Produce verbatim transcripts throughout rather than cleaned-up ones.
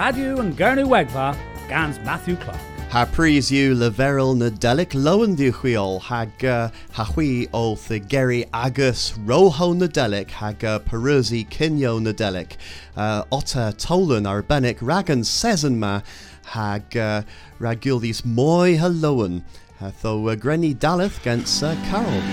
Radio and Gurney Wegva, Gans Matthew Clark. Ha prys yw leferol na delic lowen di chwiol hag uh, ha chwi o the geri agus roho na delic hag uh, perusi cinio na delic. Uh, otta tolan arbenic ragan season ma hag uh, ragul these moi halowen. Uh, tho uh, grenny dalith gans uh, Carol.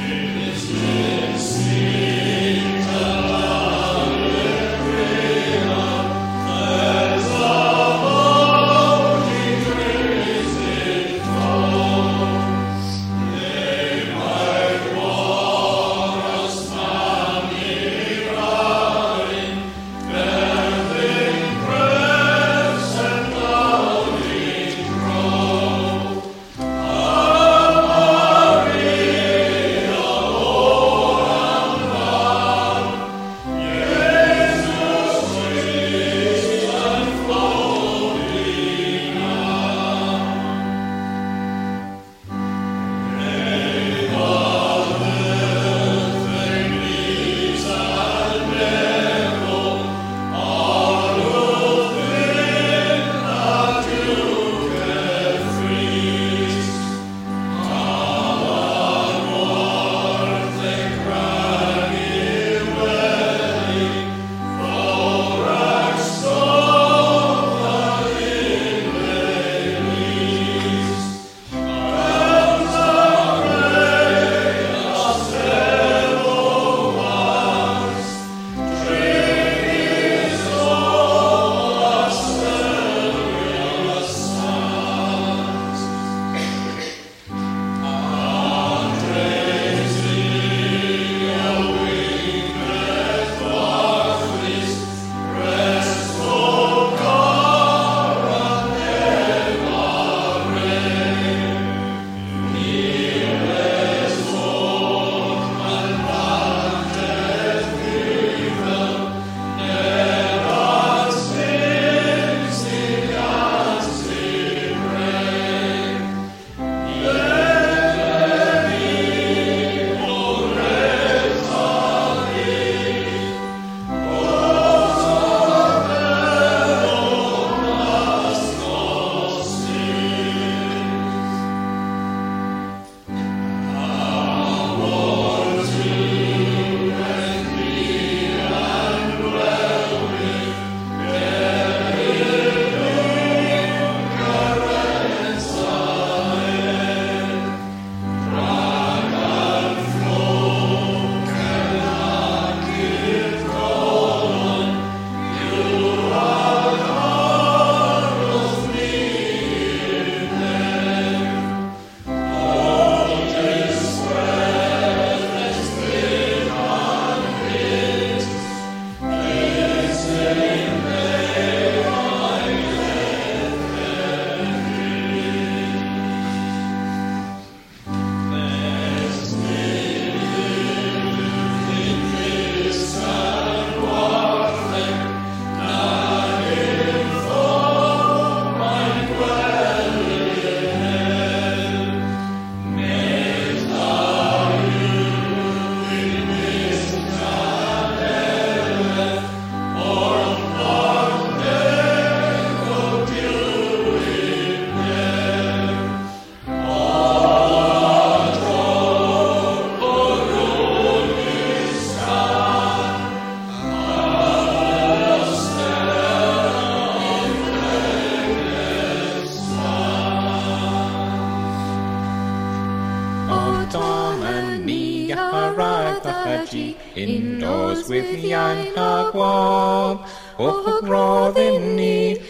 Indoors with Ian Hagwab, Och Robin Need,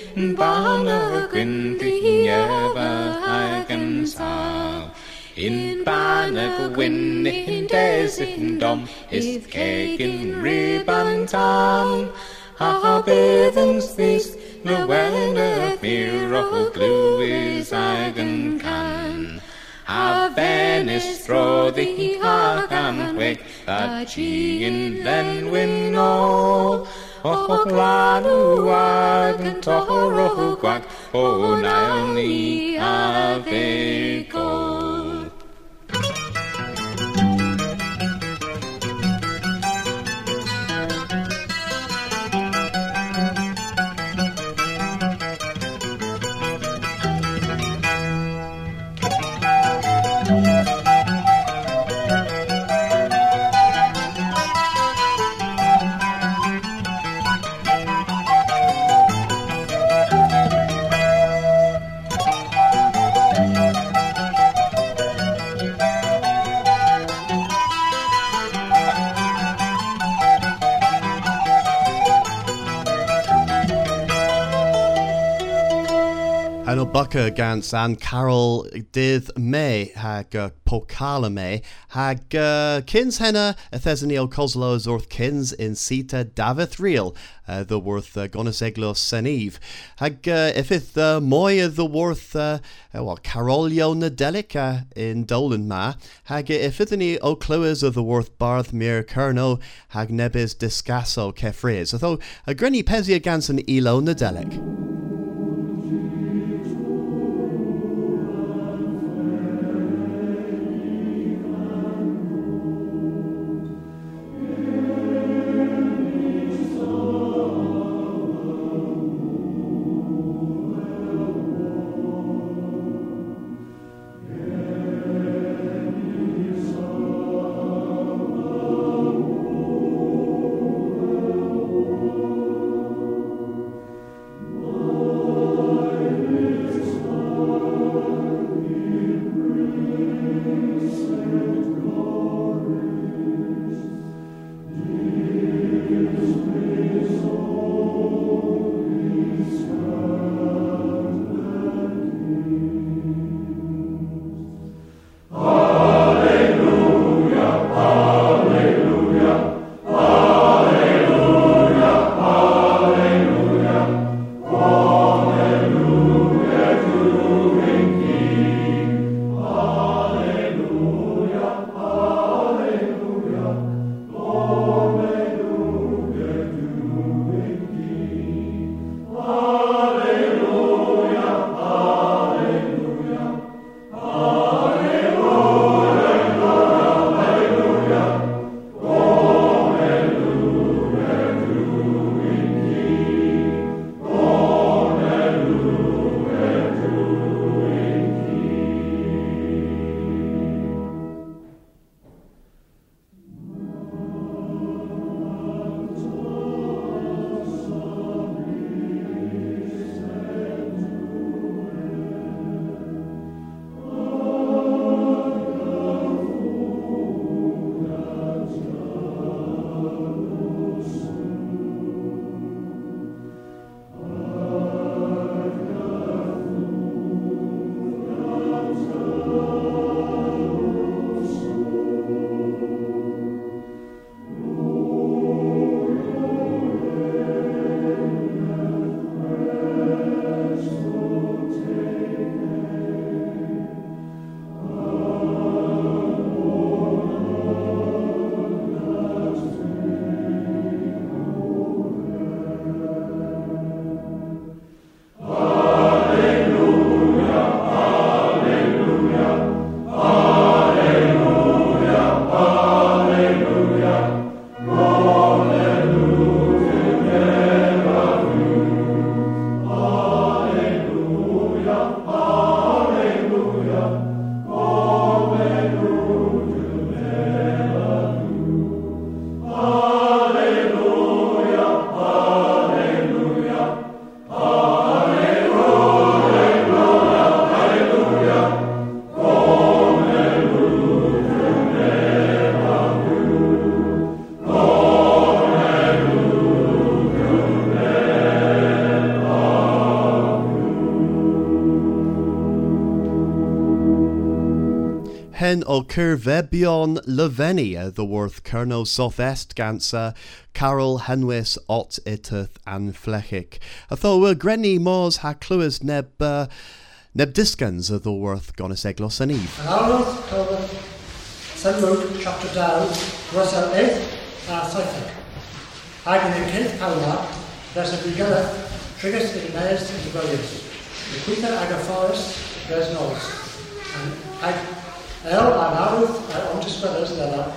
Banner Gwynfi Ever Hagen Sal. In Banner Gwyn, in Des in Dom, is Keg in Riban Tam. Ha Bevens this, no well fear of glue is Hagen Can. Ha Venice throw the Hagan Wig, that she in then win all. Och Ranu Hagan Toro Quack, oh Naomi Ave Go. An bucca gans an Carol dydd me hag uh, pokala me hag uh, kins henna a thesonio coslos orth kins in sita davith real uh, the worth uh, gonas eglos seniv hag uh, if it the moy the worth uh, uh, well Carolio nadelic uh, in Dolan ma hag if it any o clues of the worth barth mir kerno hag nebis discasso kefriz although a granny pesia gans an elo nadelic. Hen o Curvebion Lavenia, the worth Kerno Southest Gansa, Carol Henwis Ot Iteth and Flechic. Atho uh, Grenny Mors ha Cluis neb uh, neb Diskans of the worth Gonis Eglos and Eve. And our Lord told Saint Luke chapter down, verse eight, uh, Southwick. Hagen in Kent Paula, there's a together, triggers in Mays in the Williams. The Quita Agaforus, there's Norris. And I El and Aruth are on to spreaders that are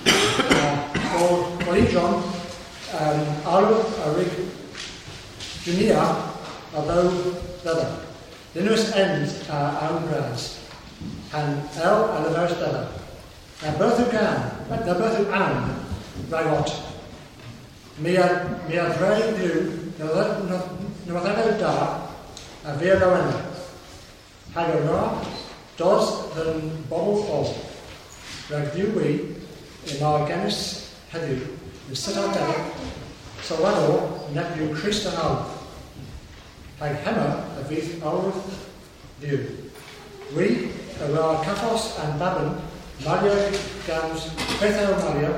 for Molly John, Aruth, Arig, Junia, although leather. Linus ends are own grass, and El and the verse leather. Now, both of Gan, they're both of Anne, Ragot. Mia, Mia Dre do, no whatever da, a Via Lorena. Haganora. Dos den bobl o rhaid ddiw wy yn o'r genus heddiw yn sydd ar deg sylwad o nephew Christ yn awr. hag hemmer a fydd awr ddiw. Wi, y ra caffos and babin, Mario gams Pether Mario,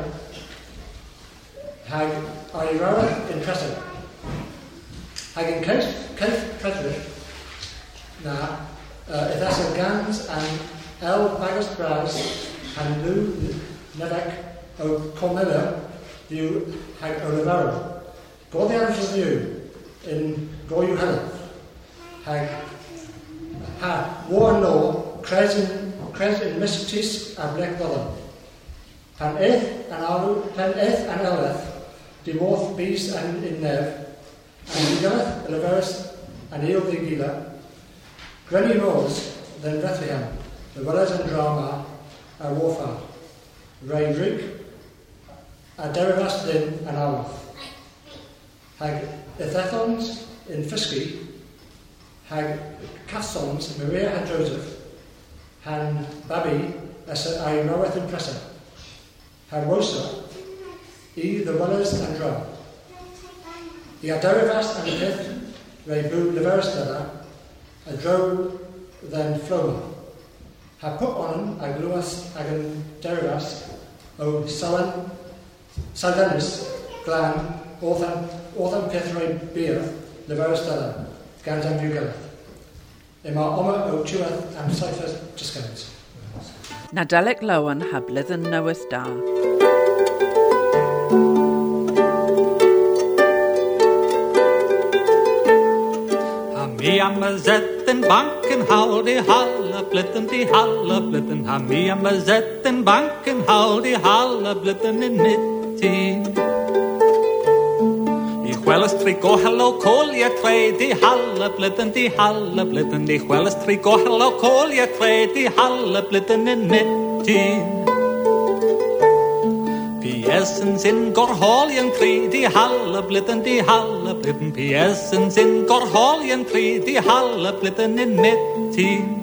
hag ai rara in Crescent. Hag in Kent, Kent Predrick, na, uh, if that's a gams and El Bagus Braz and Lou Nevek o Cornelia, you hag Olivero. Go the answer of you in Go You Helen. Hag ha war no cres in cres in Mistis a Black Brother. Pan Eth and Alu, Pan Eth and Eleth, the Morth Beast and in Nev, and Galeth, Oliveris, and Eel the Gila. Granny Rose, then Bethlehem, the Willers and Drama, a Warfare. Ray Rick, a Derivas Lynn and Aleth. Hag Ethethons in Fisky, hag Cathons, Maria and Joseph, han Babi, as I roweth in Pressa, hag Rosa, e the Willers and Drum. I a Derivas and Pith, Ray Boo Leveris Della, a Dro then Floma. Ha put on a Gluas agan Derivas, o Salan, Saldanis, Glan, Orthan, Orthan Pithray Beer, Leveris Della, Gandam Bugeleth. Ima Oma o Chuath and Cyphers Discounts. Nadolig Lowen ha blithen knoweth da. Me am a zet in banken howdy halla blitten die halla blitten ha me am a zet in banken howdy halla blitten in mittin. Ich wells tri go hello call ye trade die halla blitten die halla blitten ich wells tri go hello call ye trade die halla blitten in mittin. P.S.en sin går haljen kri die halla blitten die halla blitten P.S.en sin går haljen kri die halla blitten in mittin.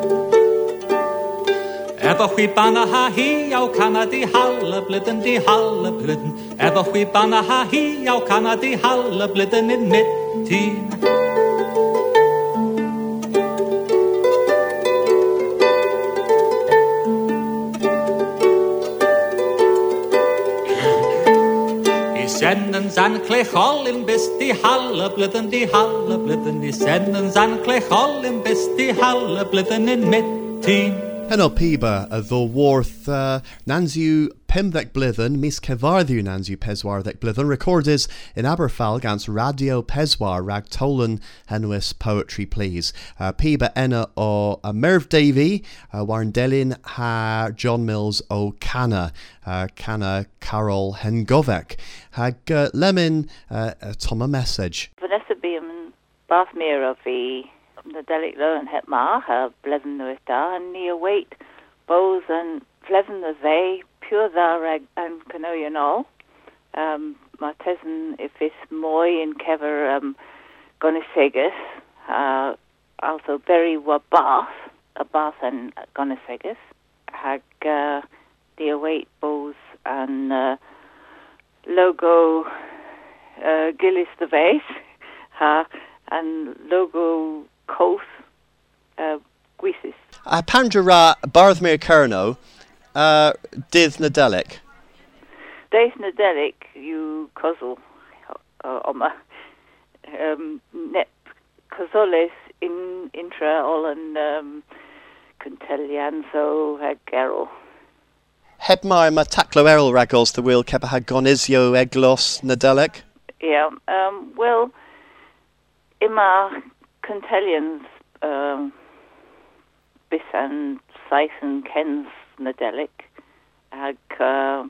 Ever we banna ha hi au kana die halla blitten die halla blitten Ever we banna ha hi au kana die halla blitten in mittin. Senden san klechol bis die halle blitten die halle blitten die senden san klechol bis die halle blitten in mittin. Pen o piba a ddo worth uh, Nansiw Pemdec Blithen, mis Kevarthiw Nansiw Peswarthec Blithen, recorded in Aberfal gans Radio Peswar rag Tolan Henwis Poetry Please. Uh, piba enna o uh, Merv Davy, uh, warn Delin ha John Mills o Canna, uh, Canna Carol Hengovec. Hag uh, Lemon uh, uh, Tom a message. Vanessa Beam Bathmere of the Nadolig Lowen het ma ha blithen nuith da and ni await bows and flevin the they pure da rag and canoe and all. Um, my cousin if it's moy in kever um Gonasegus, uh also very wa bath a bath and Gonasegus hag uh, the await bows and uh, logo uh, Gillis the vase ha and logo Coast uh, Gwisis. A Pandra Barthmere Kerno, uh, Dith Nadolig. Dith Nadolig, you Cosel, uh, Oma. Um, Nep Cosoles in intra Olan um, Contelianzo Hagero. Hebmai ma taclo eril ragos the wheel kepa ha gonisio eglos Nadolig. Yeah, um, well, Ima Contelians um, Bisan Syson Kens Nadolig hag uh,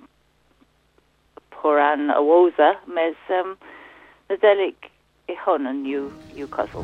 Poran Awosa mes um, Nadolig ihon and you you Cosel.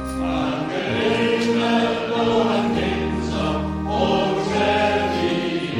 Be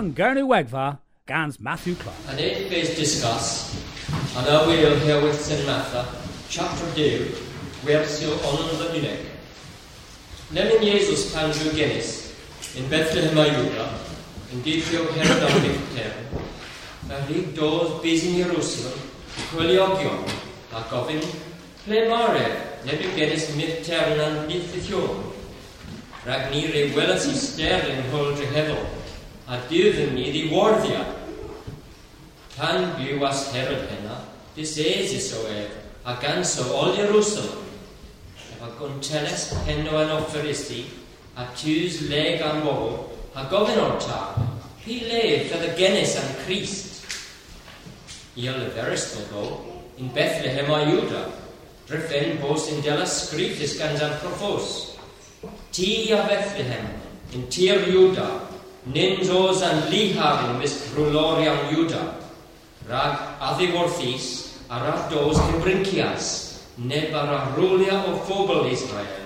an Gurney Wegva, Gans Matthew Clark. And eight phase discuss, and I will here with Saint Matthew, chapter two, where still on the Unig. Nemin Jesus pan Jew Guinness, in Bethlehem Ayuda, in Dithio Herodon Victor, a rig doors based in Jerusalem, Quiliogion, a govin, Ple Mare, Nebu Guinness Midternan Dithithion. Ragni re wellas I sterling holdre hevel, a dyven I di wardia. Tan bu was Herod henna, this is so ever, a ganso all Jerusalem. If a gunteles henno an offeristi, a tus leg an wobo, a governor tar, he lay for the Guinness and Christ. Iel veristo go, in Bethlehem Ayuda, refen bos in della scriptis gans an profos. Tia Bethlehem, in Tir Juda, Ninzos and Lihavin mis Pruloriam Juda, Rag Athiworthis, Arados Kibrincias, Nebara Rulia of Phobal Israel.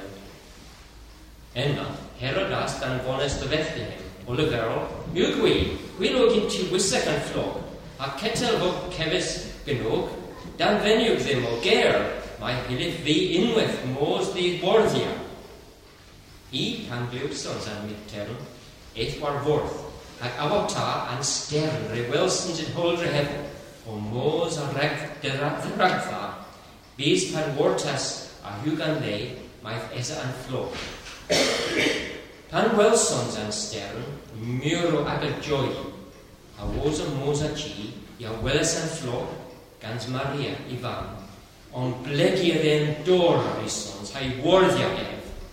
Enna, Herodas dan Bones de Bethlehem, Oliverol, Mugui, Willow into Wissacan Flock, a kettle of Kevis Genog, dan Venug them o Ger, my Hilif V inwith Mos the Borthia. I pan Glugsons and Midterm, eight war worth, ag Avota and Stern, re Wilsons in Holdre Heaven, o Mos a Rag de Ragfa, Bees pan Wortas a Hugan Lay, my Esa and Flo. Pan Wilsons and Stern, Muro aga Joy, a Wosa Mosa Chi, ya Willis and Flo, Gans Maria Ivan, on Blegia den Dor Risons, hai Worthia Ev.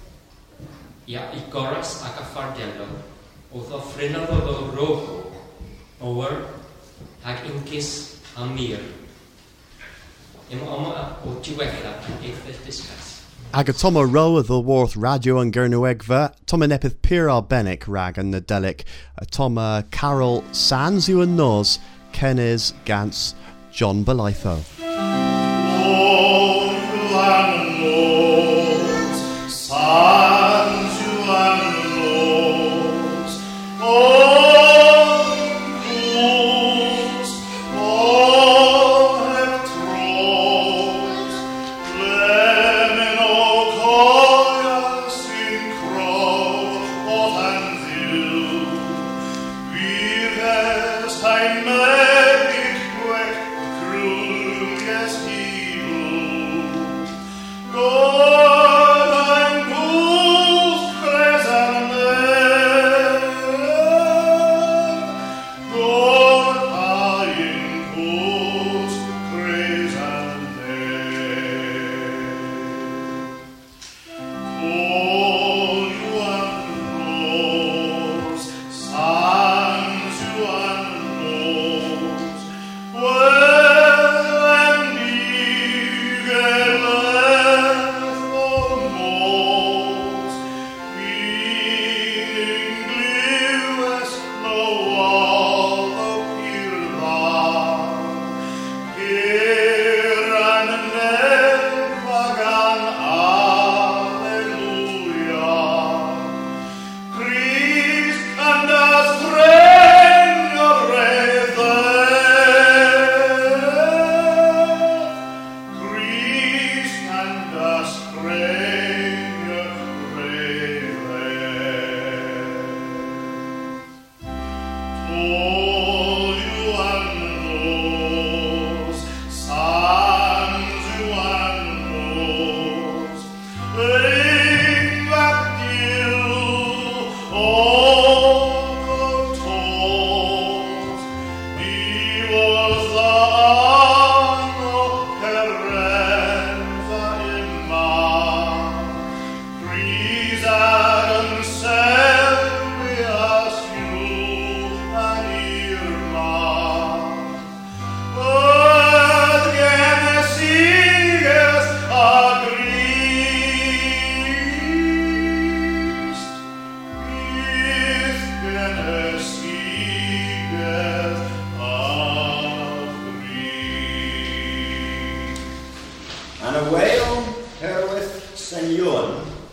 Ja, I goras ac a fardello, oedd o ffrinodd o ddo roho, ower, hag incis a mir. Im oma o tiwella eithaf discuss. Ag a toma ro a the worth radio an Gernewegva, toma nepith pira benic rag an nadelic, a toma Carol Sans you and nos, Kenes Gans John Belitho. Oh,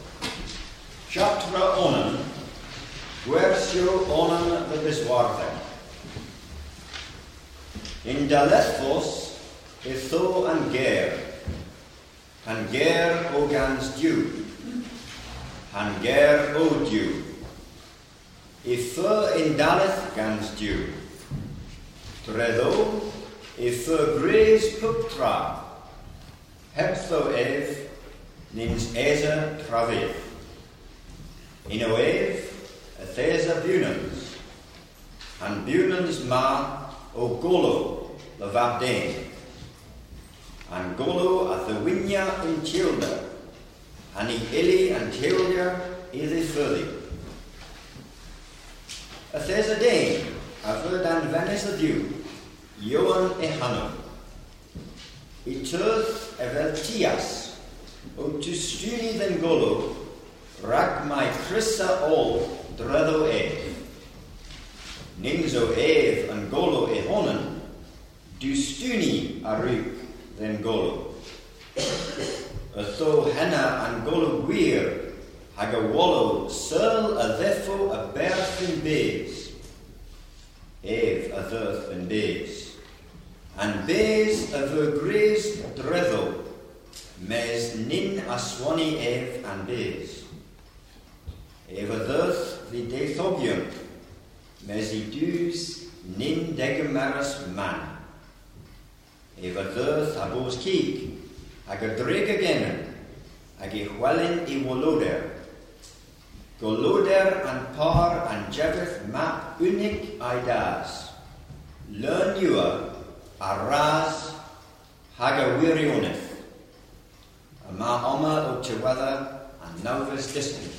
Chapter onan, gwersio onan the biswarthing. In Dalethos, Itho and Ger, and Ger o gans dew, and Ger o dew. Itho in Daleth gans dew. Treddo, Itho graze puptra, hebtho ev, nins eza travith. In oev, Athesa bunans, and bunans ma o golo levabdain, and golo at the winya in Tilda, and i illy and Tilda is a furthy. Athesa dain, aver dan Venice of you, Johan e Hanum. I turth evel tias, o tu stuni den golo, rag my crissa all dreddo ev. Ninzo ev and golo e honen, du stuni aruk den golo. Atho henna and golo gwir, hag a wallow serl a thefo a berth in bays. Ev a thirth in bays. And bays a ver graze dreddo, mes nin a swani ev and bays. Ev a thirth the dethobium, mes i dus nin degemeris man. Ev a thirth a bos keek, ag a dreg again, ag i chwelin i woloder. Goloder and par and jevith map unic idas. Learn you a ras hag a wirioneth. A ma oma o tiwether and novus distant.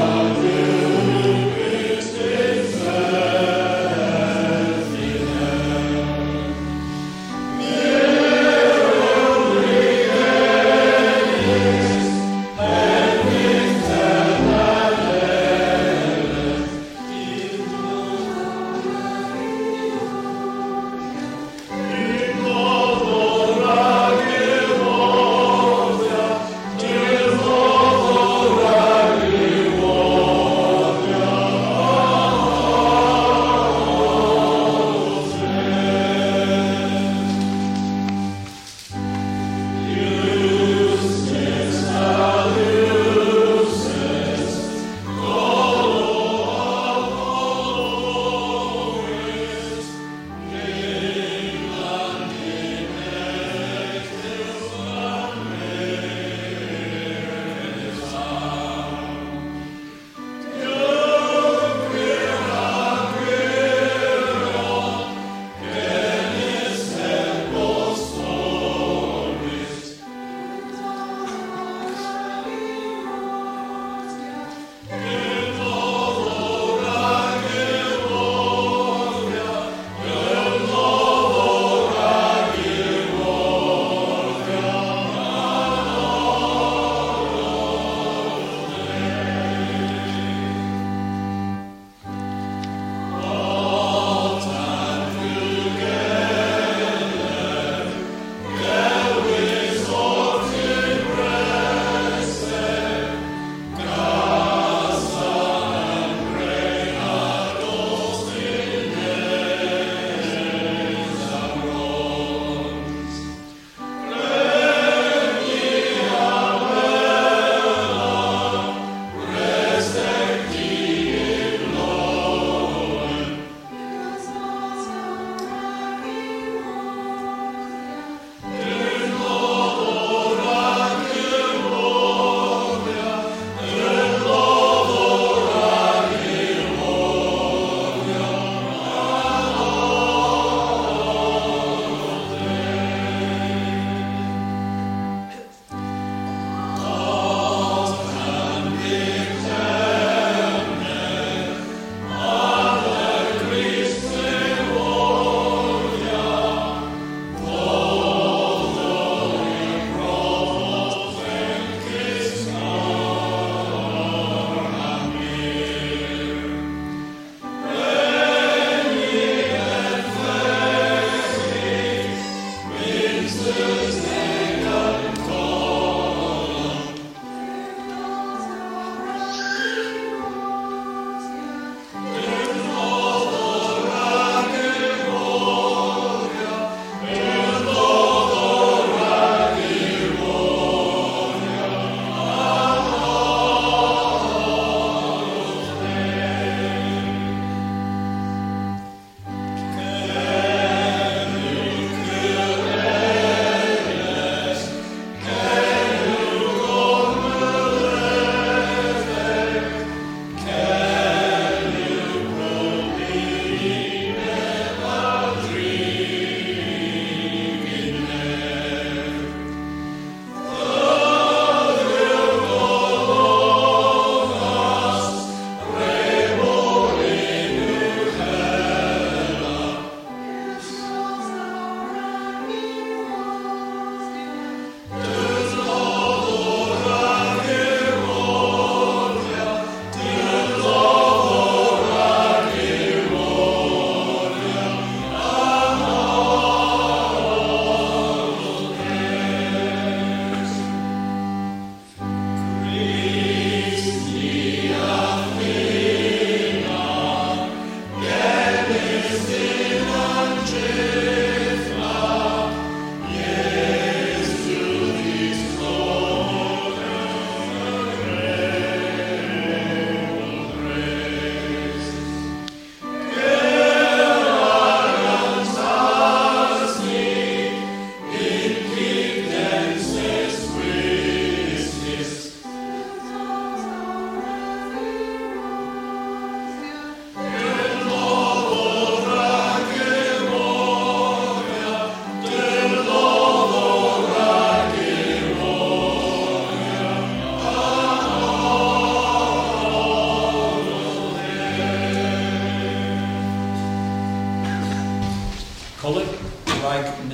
Yeah.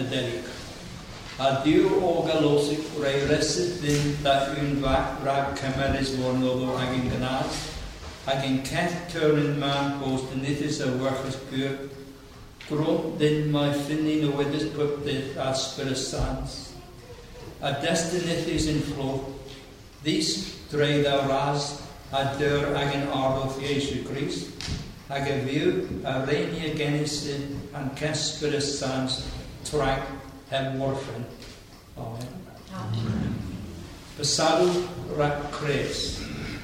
Nadolig. A diw o galosig rei resydd ddim da yw'n fach rhag cymerus mor noddo ag yn gynnas, ag yn ceth tyrn man bost yn nithis a werchus gwr, grwnt dyn mae ffynnu no wedys pwpdydd a spyrus sans. A destinithis yn fflo, ddys dreid a ras a dyr ag yn ardodd Iesu Christ, ag y fyw a reini a genisyn a'n cespyrus sans trag heb warfen. Amen. Amen. Besadw rhaid cres.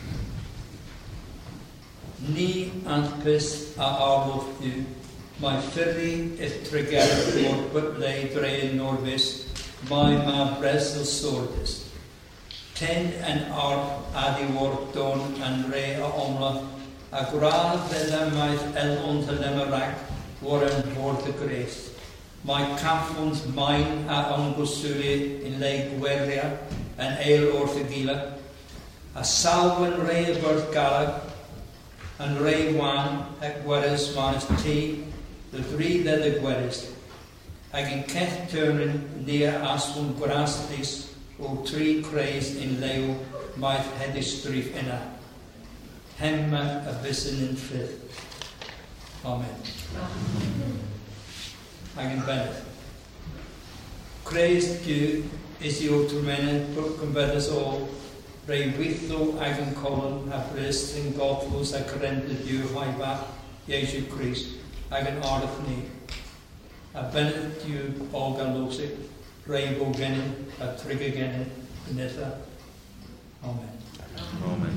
Ni antpus a arlodd yw, mae ffyrru eich treger o'r bwybleu drein norfus, mae ma bresel sordus. Ten yn arf adiwor don yn re a omla, a gradd fedda maeth elon te lemerag, war yn ford y gres. Mae caffons maen a ongoswri yn le gweria yn eil wrth y gila. A salw yn rei y byrth galag, yn rei wan ac gweris maes ti, y ddryd y gweris. Ac yn ceth tyrnyn nia aswn gwrastis o tri creis yn lew maeth hedistrif yna. Hemma y bysyn yn ffydd. Amen. Amen. Ac yn benedd. Creus diw is i o trwmenen bwrc yn beddys ôl, rei weithlo ag yn colon a brist yn godflos ac rend y diw hoi bach Iesu Christ ag yn ardodd ni. A benedd diw o galosig, rei bo gennym a trig y gennym yn eitha. Amen. Amen.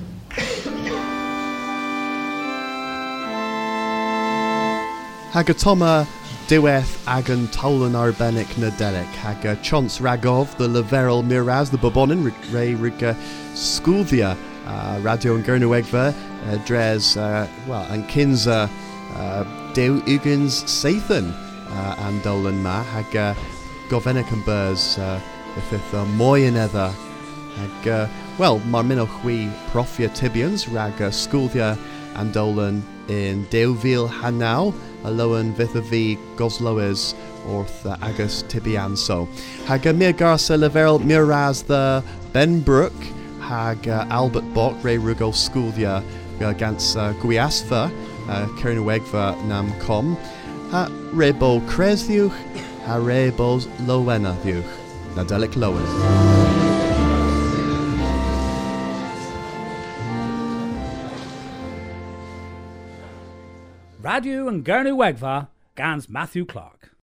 Hag y toma diwedd ag yn tawlan arbennig Nadolig, hag y chons ragof, the leferol miraz, the bobonin, rei rig sgwddia, uh, radio yn Gernywegfa, uh, dres, uh, well, yn kinsa, uh, dew ugans seithyn, uh, an dolan ma, hag uh, gofennig yn bers, uh, yfydd uh, mwy yn edda, hag, uh, well, mae'r minno chwi profia tibians, rag uh, sgwddia an dolan in Dewfil Hanaw, a lowen fydd y fi goslowers wrth uh, agus tibianso. Hag y mir garsa leferol miraz the Ben Brook, hag uh, Albert Bok, rei rugo sgwddia uh, gans uh, Gwiasfa, uh, Cernywegfa nam com, ha rebo cres ddiwch, ha rebo lowena ddiwch. Nadolig Lowen. Radio and Gernywegva, gans Matthew Clark.